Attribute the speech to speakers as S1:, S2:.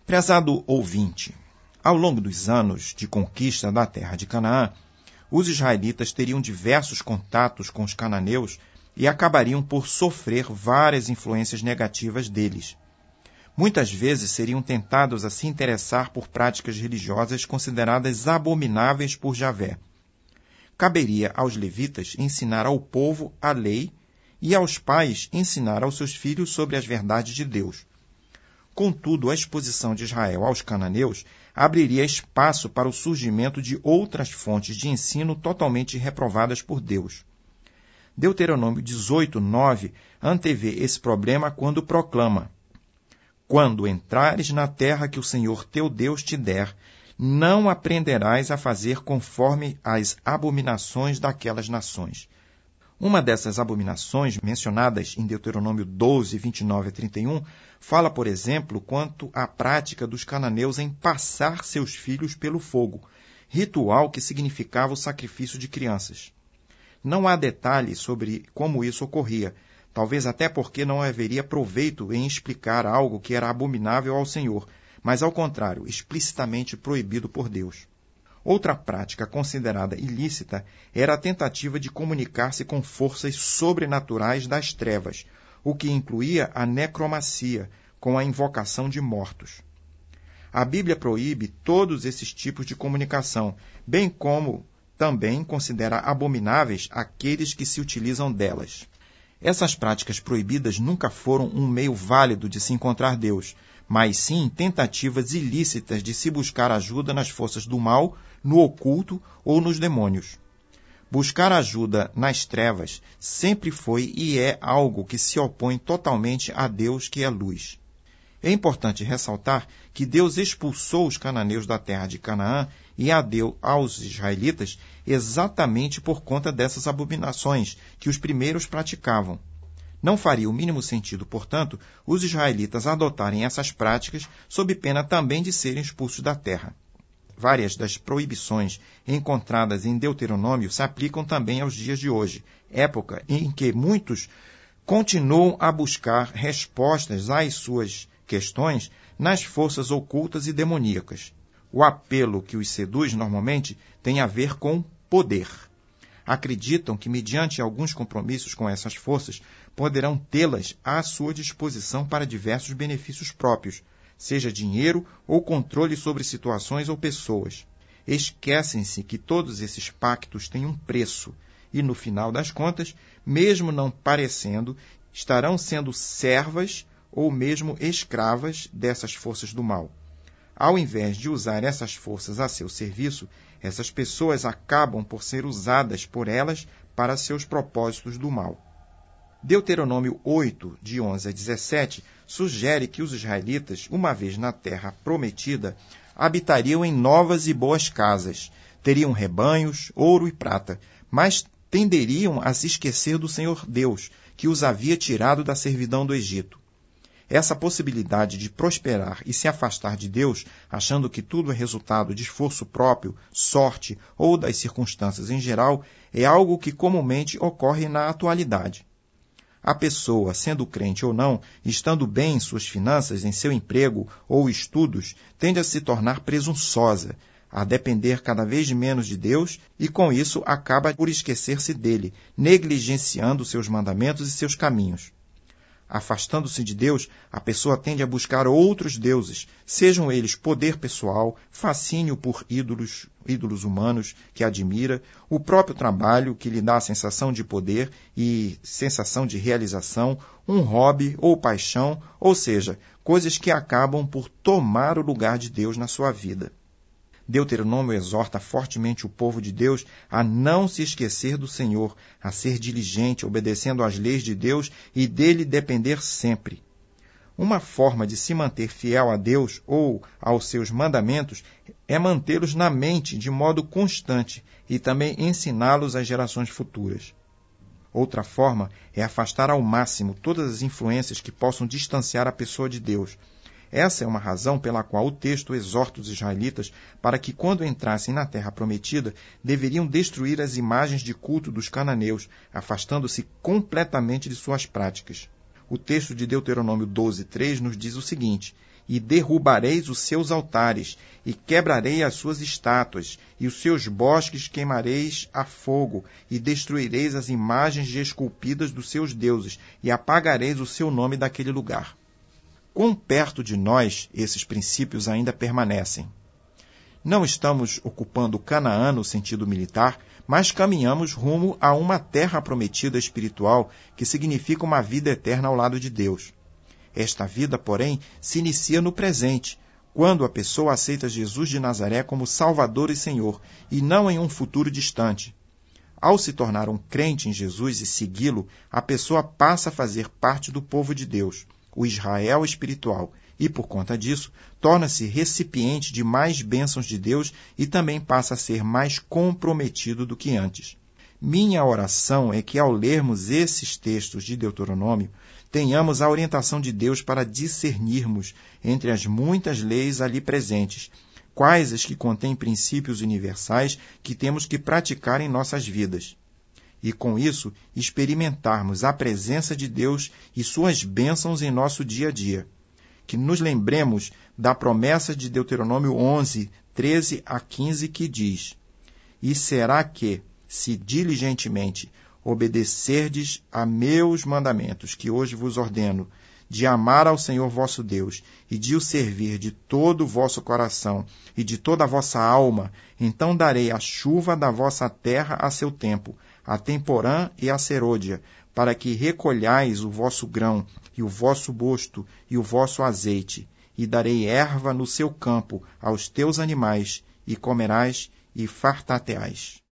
S1: Prezado ouvinte, ao longo dos anos de conquista da terra de Canaã, os israelitas teriam diversos contatos com os cananeus e acabariam por sofrer várias influências negativas deles. Muitas vezes seriam tentados a se interessar por práticas religiosas consideradas abomináveis por Javé. Caberia aos levitas ensinar ao povo a lei e aos pais ensinar aos seus filhos sobre as verdades de Deus. Contudo, a exposição de Israel aos cananeus abriria espaço para o surgimento de outras fontes de ensino totalmente reprovadas por Deus. Deuteronômio 18:9 antevê esse problema quando proclama: Quando entrares na terra que o Senhor teu Deus te der, não aprenderás a fazer conforme as abominações daquelas nações. Uma dessas abominações, mencionadas em Deuteronômio 12, 29 a 31, fala, por exemplo, quanto à prática dos cananeus em passar seus filhos pelo fogo, ritual que significava o sacrifício de crianças. Não há detalhes sobre como isso ocorria, talvez até porque não haveria proveito em explicar algo que era abominável ao Senhor, mas, ao contrário, explicitamente proibido por Deus. Outra prática considerada ilícita era a tentativa de comunicar-se com forças sobrenaturais das trevas, o que incluía a necromancia, com a invocação de mortos. A Bíblia proíbe todos esses tipos de comunicação, bem como também considera abomináveis aqueles que se utilizam delas. Essas práticas proibidas nunca foram um meio válido de se encontrar Deus, mas sim tentativas ilícitas de se buscar ajuda nas forças do mal, no oculto ou nos demônios. Buscar ajuda nas trevas sempre foi e é algo que se opõe totalmente a Deus, que é luz. É importante ressaltar que Deus expulsou os cananeus da terra de Canaã e a deu aos israelitas exatamente por conta dessas abominações que os primeiros praticavam. Não faria o mínimo sentido, portanto, os israelitas adotarem essas práticas sob pena também de serem expulsos da terra. Várias das proibições encontradas em Deuteronômio se aplicam também aos dias de hoje, época em que muitos continuam a buscar respostas às suas questões nas forças ocultas e demoníacas. O apelo que os seduz normalmente tem a ver com poder. Acreditam que, mediante alguns compromissos com essas forças, poderão tê-las à sua disposição para diversos benefícios próprios, seja dinheiro ou controle sobre situações ou pessoas. Esquecem-se que todos esses pactos têm um preço e, no final das contas, mesmo não parecendo, estarão sendo servas ou mesmo escravas dessas forças do mal. Ao invés de usar essas forças a seu serviço, essas pessoas acabam por ser usadas por elas para seus propósitos do mal. Deuteronômio 8, de 11 a 17, sugere que os israelitas, uma vez na terra prometida, habitariam em novas e boas casas, teriam rebanhos, ouro e prata, mas tenderiam a se esquecer do Senhor Deus, que os havia tirado da servidão do Egito. Essa possibilidade de prosperar e se afastar de Deus, achando que tudo é resultado de esforço próprio, sorte ou das circunstâncias em geral, é algo que comumente ocorre na atualidade. A pessoa, sendo crente ou não, estando bem em suas finanças, em seu emprego ou estudos, tende a se tornar presunçosa, a depender cada vez menos de Deus e, com isso, acaba por esquecer-se dele, negligenciando seus mandamentos e seus caminhos. Afastando-se de Deus, a pessoa tende a buscar outros deuses, sejam eles poder pessoal, fascínio por ídolos humanos que admira, o próprio trabalho que lhe dá a sensação de poder e sensação de realização, um hobby ou paixão, ou seja, coisas que acabam por tomar o lugar de Deus na sua vida. Deuteronômio exorta fortemente o povo de Deus a não se esquecer do Senhor, a ser diligente, obedecendo às leis de Deus e dele depender sempre. Uma forma de se manter fiel a Deus ou aos seus mandamentos é mantê-los na mente de modo constante e também ensiná-los às gerações futuras. Outra forma é afastar ao máximo todas as influências que possam distanciar a pessoa de Deus. Essa é uma razão pela qual o texto exorta os israelitas para que, quando entrassem na terra prometida, deveriam destruir as imagens de culto dos cananeus, afastando-se completamente de suas práticas. O texto de Deuteronômio 12:3 nos diz o seguinte: e derrubareis os seus altares, e quebrarei as suas estátuas, e os seus bosques queimareis a fogo, e destruireis as imagens esculpidas dos seus deuses, e apagareis o seu nome daquele lugar. Quão perto de nós esses princípios ainda permanecem? Não estamos ocupando Canaã no sentido militar, mas caminhamos rumo a uma terra prometida espiritual que significa uma vida eterna ao lado de Deus. Esta vida, porém, se inicia no presente, quando a pessoa aceita Jesus de Nazaré como Salvador e Senhor, e não em um futuro distante. Ao se tornar um crente em Jesus e segui-lo, a pessoa passa a fazer parte do povo de Deus, o Israel espiritual, e, por conta disso, torna-se recipiente de mais bênçãos de Deus e também passa a ser mais comprometido do que antes. Minha oração é que, ao lermos esses textos de Deuteronômio, tenhamos a orientação de Deus para discernirmos entre as muitas leis ali presentes, quais as que contêm princípios universais que temos que praticar em nossas vidas. E, com isso, experimentarmos a presença de Deus e suas bênçãos em nosso dia a dia. Que nos lembremos da promessa de Deuteronômio 11, 13 a 15, que diz: E será que, se diligentemente obedecerdes a meus mandamentos, que hoje vos ordeno, de amar ao Senhor vosso Deus, e de o servir de todo o vosso coração e de toda a vossa alma, então darei a chuva da vossa terra a seu tempo, a temporã e a serôdia, para que recolhais o vosso grão, e o vosso mosto, e o vosso azeite, e darei erva no seu campo aos teus animais, e comerás e fartar-te-ás.